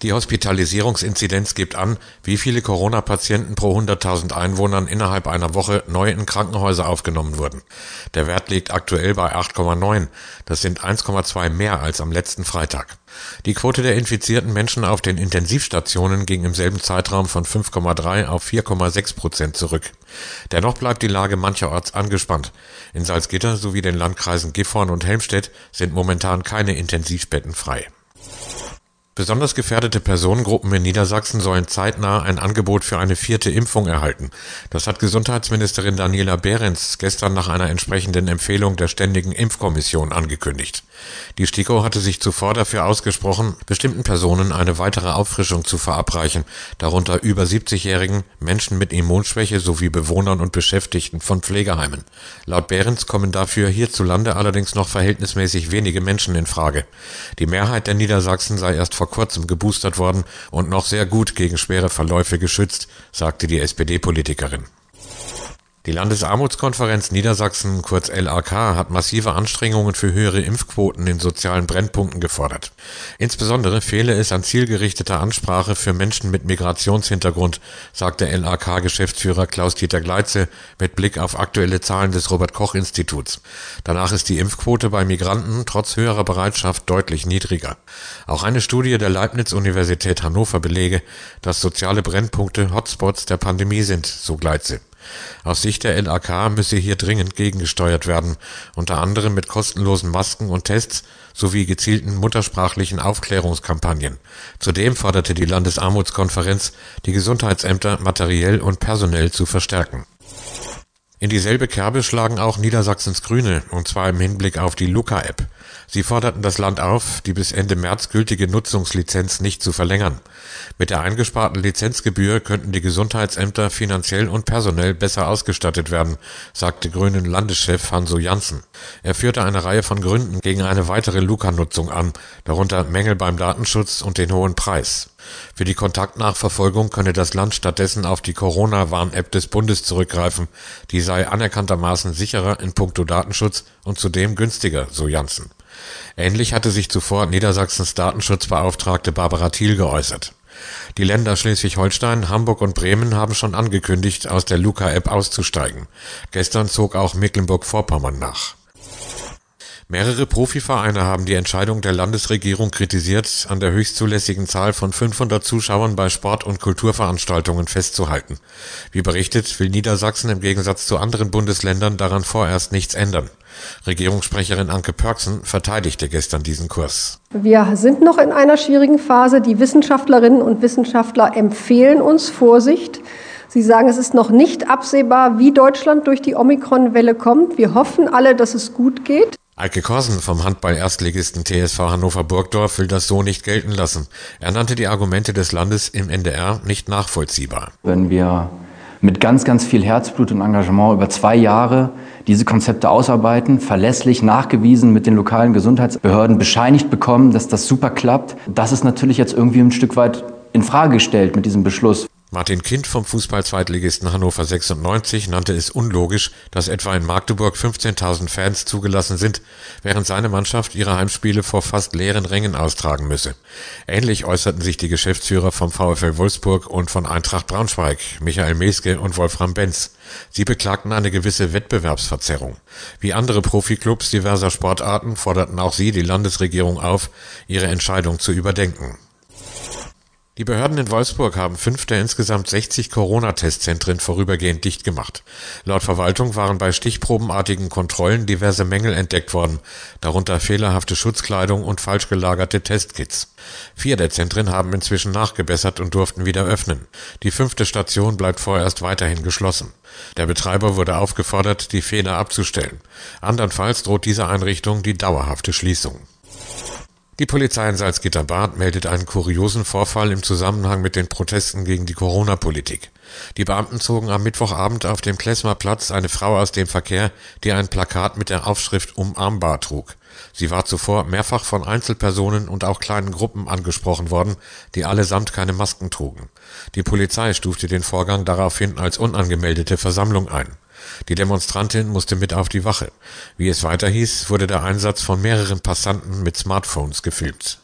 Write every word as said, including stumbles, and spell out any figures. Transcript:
Die Hospitalisierungsinzidenz gibt an, wie viele Corona-Patienten pro hunderttausend Einwohnern innerhalb einer Woche neu in Krankenhäuser aufgenommen wurden. Der Wert liegt aktuell bei acht Komma neun. Das sind eins Komma zwei mehr als am letzten Freitag. Die Quote der infizierten Menschen auf den Intensivstationen ging im selben Zeitraum von fünf Komma drei auf vier Komma sechs Prozent zurück. Dennoch bleibt die Lage mancherorts angespannt. In Salzgitter sowie den Landkreisen Gifhorn und Helmstedt sind momentan keine Intensivbetten frei. Besonders gefährdete Personengruppen in Niedersachsen sollen zeitnah ein Angebot für eine vierte Impfung erhalten. Das hat Gesundheitsministerin Daniela Behrens gestern nach einer entsprechenden Empfehlung der Ständigen Impfkommission angekündigt. Die STIKO hatte sich zuvor dafür ausgesprochen, bestimmten Personen eine weitere Auffrischung zu verabreichen, darunter über siebzigjährigen, Menschen mit Immunschwäche sowie Bewohnern und Beschäftigten von Pflegeheimen. Laut Behrens kommen dafür hierzulande allerdings noch verhältnismäßig wenige Menschen in Frage. Die Mehrheit der Niedersachsen sei erst vor kurzem geboostert worden und noch sehr gut gegen schwere Verläufe geschützt, sagte die S P D-Politikerin. Die Landesarmutskonferenz Niedersachsen, kurz L A K, hat massive Anstrengungen für höhere Impfquoten in sozialen Brennpunkten gefordert. Insbesondere fehle es an zielgerichteter Ansprache für Menschen mit Migrationshintergrund, sagte L A K-Geschäftsführer Klaus-Dieter Gleitze mit Blick auf aktuelle Zahlen des Robert-Koch-Instituts. Danach ist die Impfquote bei Migranten trotz höherer Bereitschaft deutlich niedriger. Auch eine Studie der Leibniz-Universität Hannover belege, dass soziale Brennpunkte Hotspots der Pandemie sind, so Gleitze. Aus Sicht der L A K müsse hier dringend gegengesteuert werden, unter anderem mit kostenlosen Masken und Tests sowie gezielten muttersprachlichen Aufklärungskampagnen. Zudem forderte die Landesarmutskonferenz, die Gesundheitsämter materiell und personell zu verstärken. In dieselbe Kerbe schlagen auch Niedersachsens Grüne, und zwar im Hinblick auf die Luca-App. Sie forderten das Land auf, die bis Ende März gültige Nutzungslizenz nicht zu verlängern. Mit der eingesparten Lizenzgebühr könnten die Gesundheitsämter finanziell und personell besser ausgestattet werden, sagte Grünen Landeschef Hanso Janssen. Er führte eine Reihe von Gründen gegen eine weitere Luca-Nutzung an, darunter Mängel beim Datenschutz und den hohen Preis. Für die Kontaktnachverfolgung könne das Land stattdessen auf die Corona-Warn-App des Bundes zurückgreifen. Die sei anerkanntermaßen sicherer in puncto Datenschutz und zudem günstiger, so Janssen. Ähnlich hatte sich zuvor Niedersachsens Datenschutzbeauftragte Barbara Thiel geäußert. Die Länder Schleswig-Holstein, Hamburg und Bremen haben schon angekündigt, aus der Luca-App auszusteigen. Gestern zog auch Mecklenburg-Vorpommern nach. Mehrere Profivereine haben die Entscheidung der Landesregierung kritisiert, an der höchstzulässigen Zahl von fünfhundert Zuschauern bei Sport- und Kulturveranstaltungen festzuhalten. Wie berichtet, will Niedersachsen im Gegensatz zu anderen Bundesländern daran vorerst nichts ändern. Regierungssprecherin Anke Pörksen verteidigte gestern diesen Kurs. Wir sind noch in einer schwierigen Phase. Die Wissenschaftlerinnen und Wissenschaftler empfehlen uns Vorsicht. Sie sagen, es ist noch nicht absehbar, wie Deutschland durch die Omikron-Welle kommt. Wir hoffen alle, dass es gut geht. Eike Korsen vom Handball-Erstligisten T S V Hannover-Burgdorf will das so nicht gelten lassen. Er nannte die Argumente des Landes im N D R nicht nachvollziehbar. Wenn wir mit ganz, ganz viel Herzblut und Engagement über zwei Jahre diese Konzepte ausarbeiten, verlässlich nachgewiesen mit den lokalen Gesundheitsbehörden bescheinigt bekommen, dass das super klappt, das ist natürlich jetzt irgendwie ein Stück weit in Frage gestellt mit diesem Beschluss. Martin Kind vom Fußball-Zweitligisten Hannover sechsundneunzig nannte es unlogisch, dass etwa in Magdeburg fünfzehntausend Fans zugelassen sind, während seine Mannschaft ihre Heimspiele vor fast leeren Rängen austragen müsse. Ähnlich äußerten sich die Geschäftsführer vom VfL Wolfsburg und von Eintracht Braunschweig, Michael Meske und Wolfram Benz. Sie beklagten eine gewisse Wettbewerbsverzerrung. Wie andere Profiklubs diverser Sportarten forderten auch sie die Landesregierung auf, ihre Entscheidung zu überdenken. Die Behörden in Wolfsburg haben fünf der insgesamt sechzig Corona-Testzentren vorübergehend dicht gemacht. Laut Verwaltung waren bei stichprobenartigen Kontrollen diverse Mängel entdeckt worden, darunter fehlerhafte Schutzkleidung und falsch gelagerte Testkits. Vier der Zentren haben inzwischen nachgebessert und durften wieder öffnen. Die fünfte Station bleibt vorerst weiterhin geschlossen. Der Betreiber wurde aufgefordert, die Fehler abzustellen. Andernfalls droht dieser Einrichtung die dauerhafte Schließung. Die Polizei in Salzgitter-Bad meldet einen kuriosen Vorfall im Zusammenhang mit den Protesten gegen die Corona-Politik. Die Beamten zogen am Mittwochabend auf dem Klesmer-Platz eine Frau aus dem Verkehr, die ein Plakat mit der Aufschrift Umarmbar trug. Sie war zuvor mehrfach von Einzelpersonen und auch kleinen Gruppen angesprochen worden, die allesamt keine Masken trugen. Die Polizei stufte den Vorgang daraufhin als unangemeldete Versammlung ein. Die Demonstrantin musste mit auf die Wache. Wie es weiter hieß, wurde der Einsatz von mehreren Passanten mit Smartphones gefilmt.